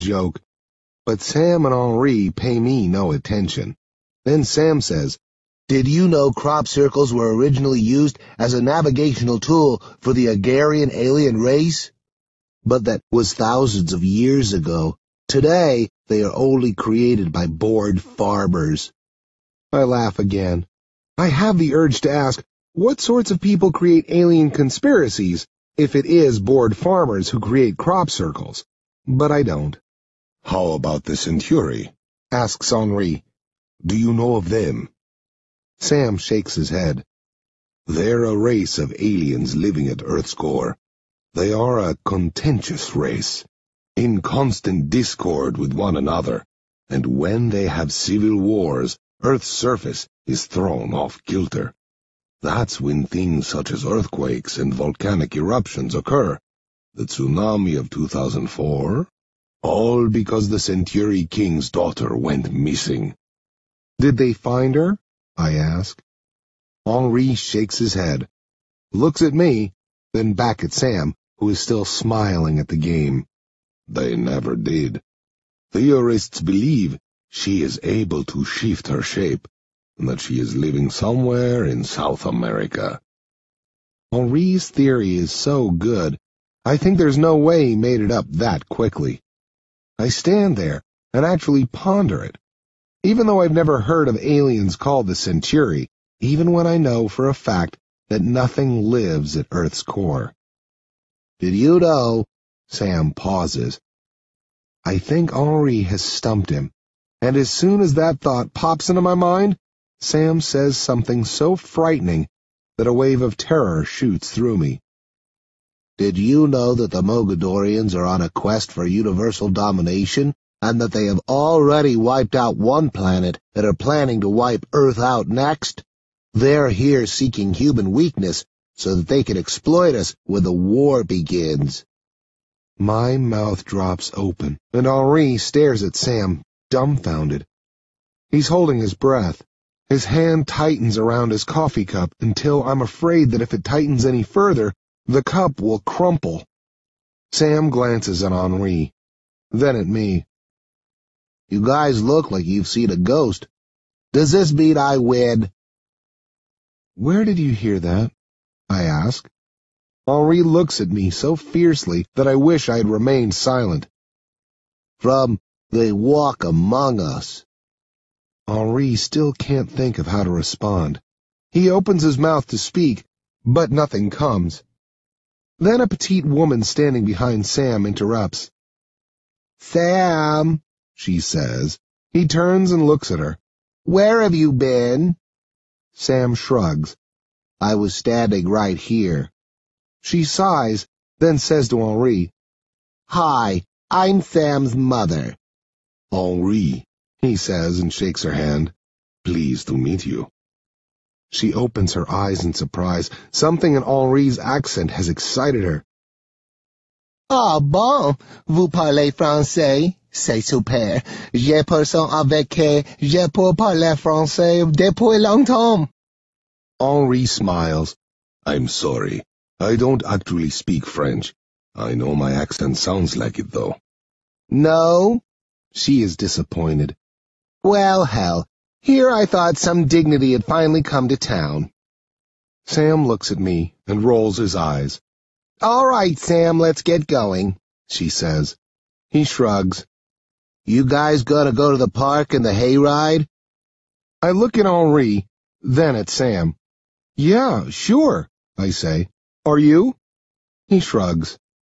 joke, but Sam and Henri pay me no attention. Then Sam says, "Did you know crop circles were originally used as a navigational tool for the Agarian alien race? But that was thousands of years ago. Today, they are only created by bored farmers." I laugh again. I have the urge to ask, what sorts of people create alien conspiracies if it is bored farmers who create crop circles? But I don't. "How about the Centauri?" asks Henri. "Do you know of them?" Sam shakes his head. "They're a race of aliens living at Earth's core. They are a contentious race, in constant discord with one another, and when they have civil wars, Earth's surface is thrown off kilter. That's when things such as earthquakes and volcanic eruptions occur. The tsunami of 2004, all because the Centauri King's daughter went missing." Did they find her? I ask. Henri shakes his head, looks at me, then back at Sam, who is still smiling at the game. "They never did. Theorists believe she is able to shift her shape, and that she is living somewhere in South America." Henri's theory is so good, I think there's no way he made it up that quickly. I stand there and actually ponder it, even though I've never heard of aliens called the Centauri, even when I know for a fact that nothing lives at Earth's core. "Did you know?" Sam pauses. I think Henri has stumped him, and as soon as that thought pops into my mind, Sam says something so frightening that a wave of terror shoots through me. "Did you know that the Mogadorians are on a quest for universal domination, and that they have already wiped out one planet and are planning to wipe Earth out next? They're here seeking human weakness so that they can exploit us when the war begins." My mouth drops open, and Henri stares at Sam, dumbfounded. He's holding his breath. His hand tightens around his coffee cup until I'm afraid that if it tightens any further, the cup will crumple. Sam glances at Henri, then at me. "You guys look like you've seen a ghost. Does this mean I win?" "Where did you hear that?" I ask. Henri looks at me so fiercely that I wish I had remained silent. "From They Walk Among Us." Henri still can't think of how to respond. He opens his mouth to speak, but nothing comes. Then a petite woman standing behind Sam interrupts. "Sam," she says. He turns and looks at her. "Where have you been?" Sam shrugs. "I was standing right here." She sighs, then says to Henri, "Hi, I'm Sam's mother." "Henri," he says and shakes her hand. "Pleased to meet you." She opens her eyes in surprise. Something in Henri's accent has excited her. "Ah bon, vous parlez français? C'est super. J'ai personne avec qui je peux parler français depuis longtemps." Henri smiles. "I'm sorry. I don't actually speak French. I know my accent sounds like it, though." "No?" She is disappointed. "Well, hell, here I thought some dignity had finally come to town." Sam looks at me and rolls his eyes. "All right, Sam, let's get going," she says. He shrugs. "You guys gonna go to the park and the hayride?" I look at Henri, then at Sam. "Yeah, sure," I say. "Are you?" He shrugs.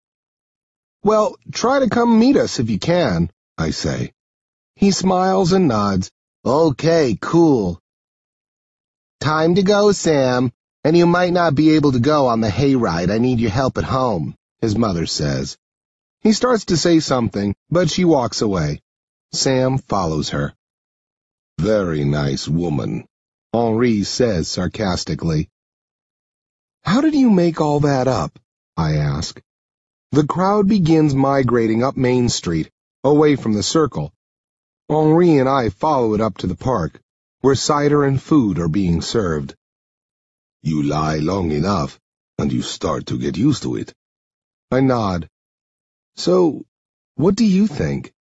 "Well, try to come meet us if you can," I say. He smiles and nods. "Okay, cool." "Time to go, Sam, and you might not be able to go on the hayride. I need your help at home," his mother says. He starts to say something, but she walks away. Sam follows her. "Very nice woman," Henri says sarcastically. "How did you make all that up?" I ask. The crowd begins migrating up Main Street, away from the circle. Henri and I follow it up to the park, where cider and food are being served. "You lie long enough, and you start to get used to it." I nod. "So, what do you think?"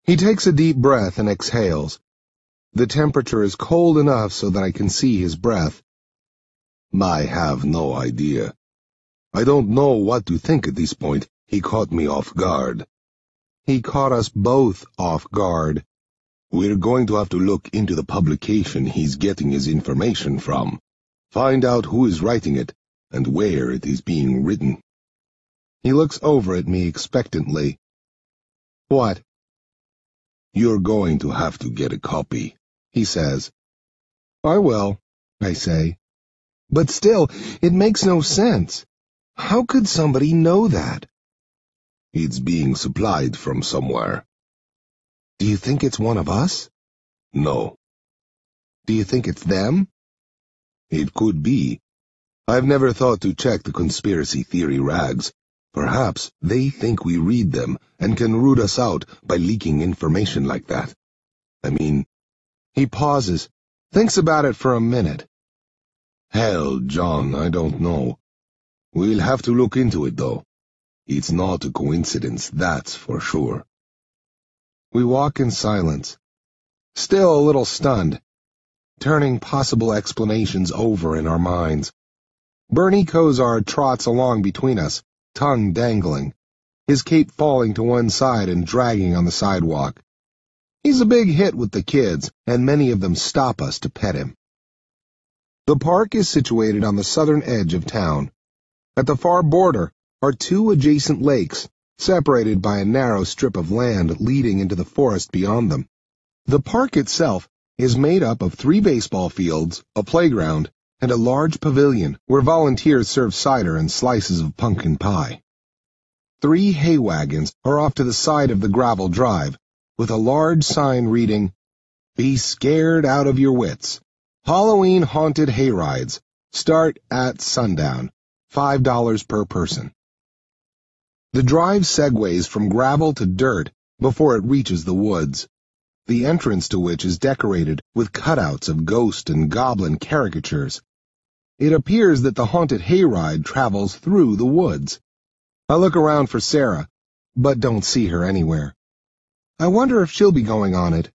He takes a deep breath and exhales. The temperature is cold enough so that I can see his breath. I have no idea. I don't know what to think at this point. He caught me off guard. He caught us both off guard. We're going to have to look into the publication he's getting his information from. Find out who is writing it and where it is being written. He looks over at me expectantly. What? You're going to have to get a copy, he says. I will, I say. But still, it makes no sense. How could somebody know that? It's being supplied from somewhere. Do you think it's one of us? No. Do you think it's them? It could be. I've never thought to check the conspiracy theory rags. Perhaps they think we read them and can root us out by leaking information like that. I mean... He pauses, thinks about it for a minute. Hell, John, I don't know. We'll have to look into it, though. It's not a coincidence, that's for sure. We walk in silence, still a little stunned, turning possible explanations over in our minds. Bernie Kosar trots along between us, tongue dangling, his cape falling to one side and dragging on the sidewalk. He's a big hit with the kids, and many of them stop us to pet him. The park is situated on the southern edge of town. At the far border are two adjacent lakes, separated by a narrow strip of land leading into the forest beyond them. The park itself is made up of 3 baseball fields, a playground, and a large pavilion where volunteers serve cider and slices of pumpkin pie. 3 hay wagons are off to the side of the gravel drive, with a large sign reading, "Be scared out of your wits. Halloween haunted hayrides. Start at sundown. $5 per person." The drive segues from gravel to dirt before it reaches the woods, the entrance to which is decorated with cutouts of ghost and goblin caricatures. It appears that the haunted hayride travels through the woods. I look around for Sarah, but don't see her anywhere. I wonder if she'll be going on it.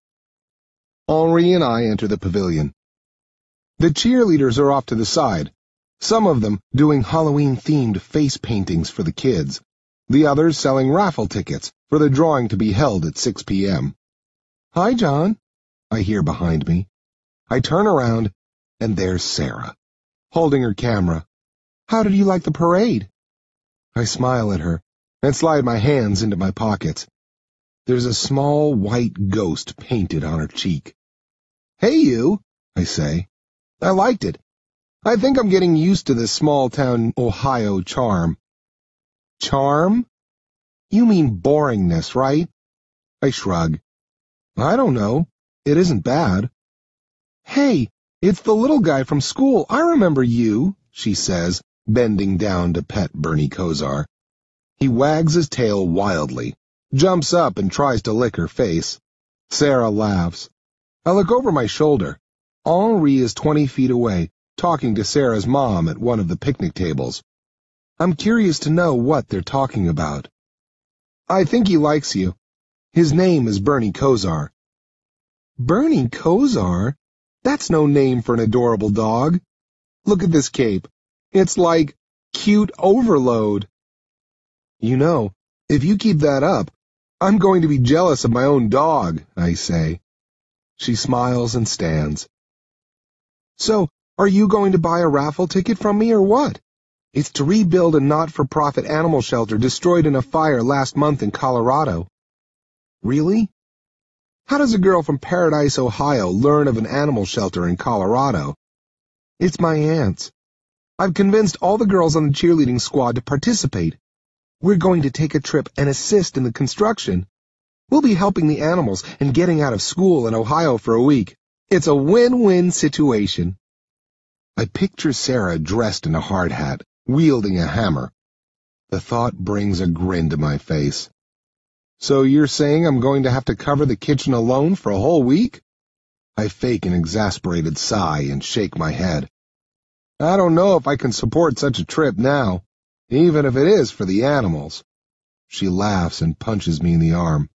Henri and I enter the pavilion. The cheerleaders are off to the side, some of them doing Halloween-themed face paintings for the kids, the others selling raffle tickets for the drawing to be held at 6 p.m. "Hi, John," I hear behind me. I turn around, and there's Sarah, holding her camera. "How did you like the parade?" I smile at her and slide my hands into my pockets. There's a small white ghost painted on her cheek. "Hey, you," I say. "I liked it. I think I'm getting used to this small-town Ohio charm." "Charm? You mean boringness, right?" I shrug. "I don't know. It isn't bad." "Hey, it's the little guy from school. I remember you," she says, bending down to pet Bernie Kosar. He wags his tail wildly, jumps up and tries to lick her face. Sarah laughs. I look over my shoulder. Henri is 20 feet away, talking to Sarah's mom at one of the picnic tables. I'm curious to know what they're talking about. "I think he likes you. His name is Bernie Kosar." "Bernie Kosar? That's no name for an adorable dog. Look at this cape. It's like cute overload." "You know, if you keep that up, I'm going to be jealous of my own dog," I say. She smiles and stands. "So, are you going to buy a raffle ticket from me or what? It's to rebuild a not-for-profit animal shelter destroyed in a fire last month in Colorado." "Really? How does a girl from Paradise, Ohio, learn of an animal shelter in Colorado?" "It's my aunt's. I've convinced all the girls on the cheerleading squad to participate. We're going to take a trip and assist in the construction. We'll be helping the animals and getting out of school in Ohio for a week. It's a win-win situation." I picture Sarah dressed in a hard hat, wielding a hammer. The thought brings a grin to my face. "So you're saying I'm going to have to cover the kitchen alone for a whole week?" I fake an exasperated sigh and shake my head. "I don't know if I can support such a trip now, even if it is for the animals." She laughs and punches me in the arm.